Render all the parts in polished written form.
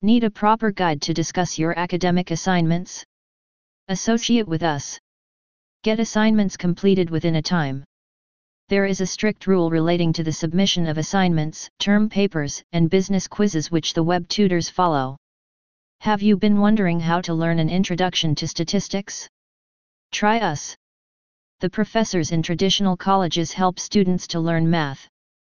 Need a proper guide to discuss your academic assignments? Associate with us. Get assignments completed within a time. There is a strict rule relating to the submission of assignments, term papers, and business quizzes which the web tutors follow. Have you been wondering how to learn an introduction to statistics? Try us. The professors in traditional colleges help students to learn math.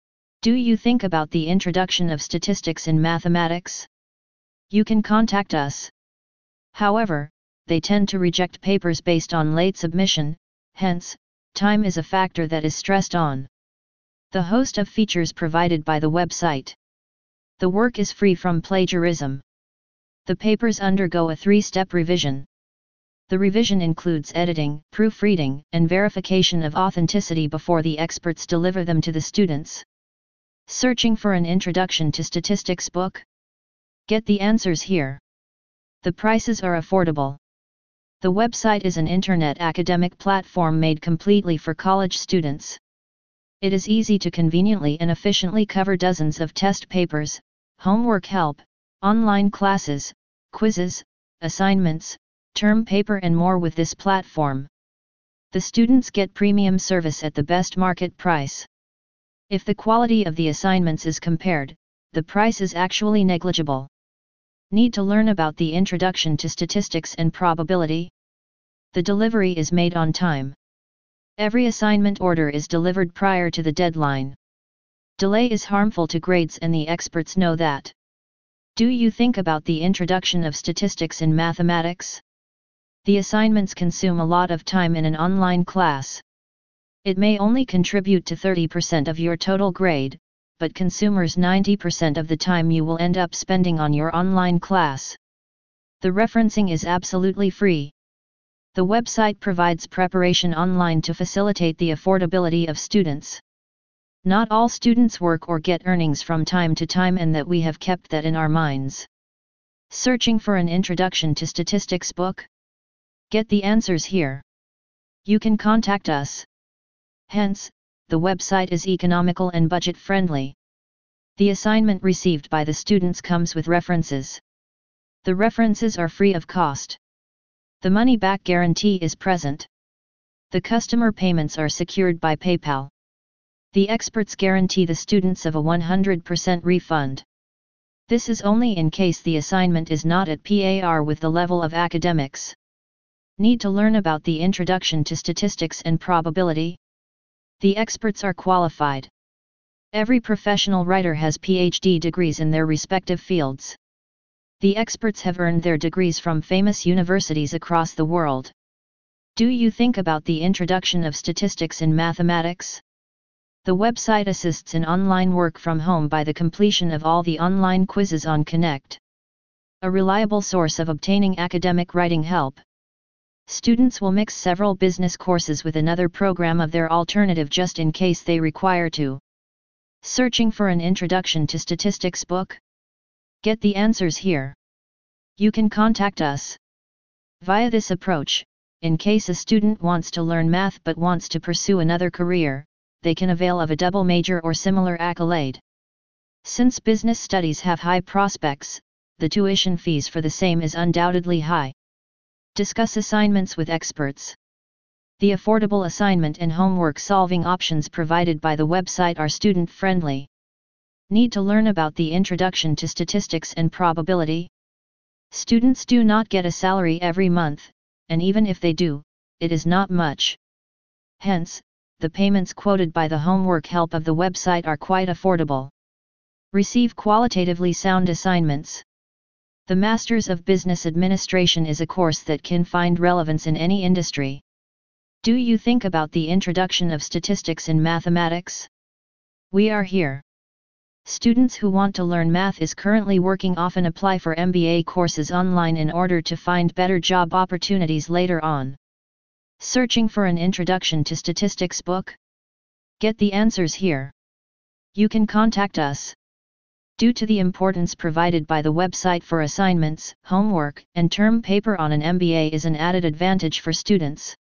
Do you think about the introduction of statistics in mathematics? You can contact us. However, they tend to reject papers based on late submission, hence, time is a factor that is stressed on. The host of features provided by the website. The work is free from plagiarism. The papers undergo a 3-step revision. The revision includes editing, proofreading, and verification of authenticity before the experts deliver them to the students. Searching for an introduction to statistics book? Get the answers here. The prices are affordable. The website is an internet academic platform made completely for college students. It is easy to conveniently and efficiently cover dozens of test papers, homework help, online classes, quizzes, assignments, term paper and more with this platform. The students get premium service at the best market price. If the quality of the assignments is compared, the price is actually negligible. Need to learn about the introduction to statistics and probability? The delivery is made on time. Every assignment order is delivered prior to the deadline. Delay is harmful to grades and the experts know that. Do you think about the introduction of statistics in mathematics? The assignments consume a lot of time in an online class. It may only contribute to 30% of your total grade, but consumers 90% of the time you will end up spending on your online class. The referencing is absolutely free. The website provides preparation online to facilitate the affordability of students. Not all students work or get earnings from time to time, and that we have kept that in our minds. Searching for an introduction to statistics book? Get the answers here. You can contact us. Hence, the website is economical and budget-friendly. The assignment received by the students comes with references. The references are free of cost. The money-back guarantee is present. The customer payments are secured by PayPal. The experts guarantee the students of a 100% refund. This is only in case the assignment is not at par with the level of academics. Need to learn about the introduction to statistics and probability? The experts are qualified. Every professional writer has PhD degrees in their respective fields. The experts have earned their degrees from famous universities across the world. Do you think about the introduction of statistics in mathematics? The website assists in online work from home by the completion of all the online quizzes on Connect. A reliable source of obtaining academic writing help. Students will mix several business courses with another program of their alternative just in case they require to. Searching for an introduction to statistics book? Get the answers here. You can contact us. Via this approach, in case a student wants to learn math but wants to pursue another career, they can avail of a double major or similar accolade. Since business studies have high prospects, the tuition fees for the same is undoubtedly high. Discuss assignments with experts. The affordable assignment and homework solving options provided by the website are student-friendly. Need to learn about the introduction to statistics and probability? Students do not get a salary every month, and even if they do, it is not much. Hence, the payments quoted by the homework help of the website are quite affordable. Receive qualitatively sound assignments. The Masters of Business Administration is a course that can find relevance in any industry. Do you think about the introduction of statistics in mathematics? We are here. Students who want to learn math is currently working often apply for MBA courses online in order to find better job opportunities later on. Searching for an introduction to statistics book? Get the answers here. You can contact us. Due to the importance provided by the website for assignments, homework, and term paper on an MBA is an added advantage for students.